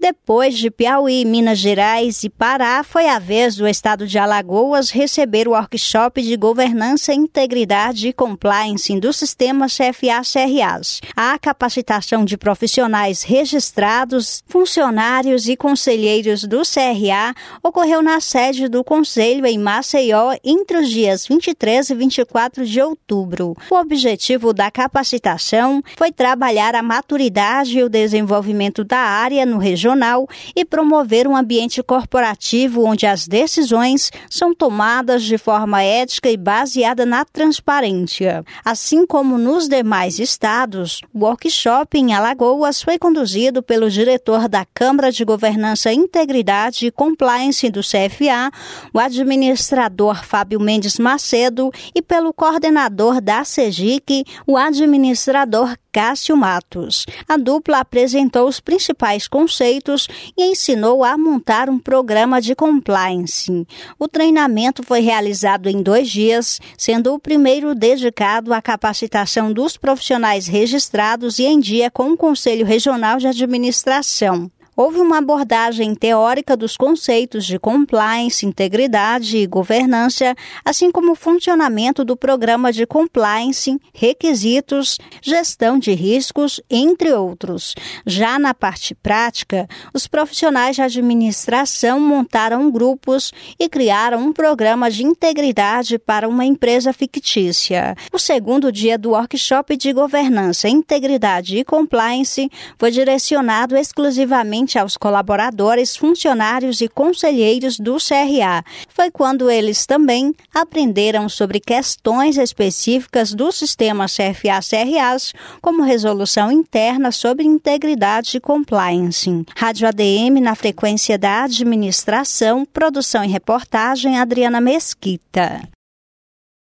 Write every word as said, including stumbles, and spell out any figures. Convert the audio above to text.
Depois de Piauí, Minas Gerais e Pará, foi a vez do estado de Alagoas receber o workshop de governança, integridade e compliance do sistema C F A-C R As. A capacitação de profissionais registrados, funcionários e conselheiros do C R A ocorreu na sede do Conselho em Maceió entre os dias vinte e três e vinte e quatro de outubro. O objetivo da capacitação foi trabalhar a maturidade e o desenvolvimento da área no regional e promover um ambiente corporativo onde as decisões são tomadas de forma ética e baseada na transparência. Assim como nos demais estados, o workshop em Alagoas foi conduzido pelo diretor da Câmara de Governança, Integridade e Compliance do C F A, o administrador Fábio Mendes Macedo, e pelo coordenador da CEGIC, o administrador Cássio Matos. A dupla apresentou os principais conceitos e ensinou a montar um programa de compliance. O treinamento foi realizado em dois dias, sendo o primeiro dedicado à capacitação dos profissionais registrados e em dia com o Conselho Regional de Administração. Houve uma abordagem teórica dos conceitos de compliance, integridade e governança, assim como o funcionamento do programa de compliance, requisitos, gestão de riscos, entre outros. Já na parte prática, os profissionais de administração montaram grupos e criaram um programa de integridade para uma empresa fictícia. O segundo dia do workshop de governança, integridade e compliance foi direcionado exclusivamente aos colaboradores, funcionários e conselheiros do C R A. Foi quando eles também aprenderam sobre questões específicas do sistema C F A-C R As, como resolução interna sobre integridade e compliance. Rádio A D M na frequência da administração, produção e reportagem Adriana Mesquita.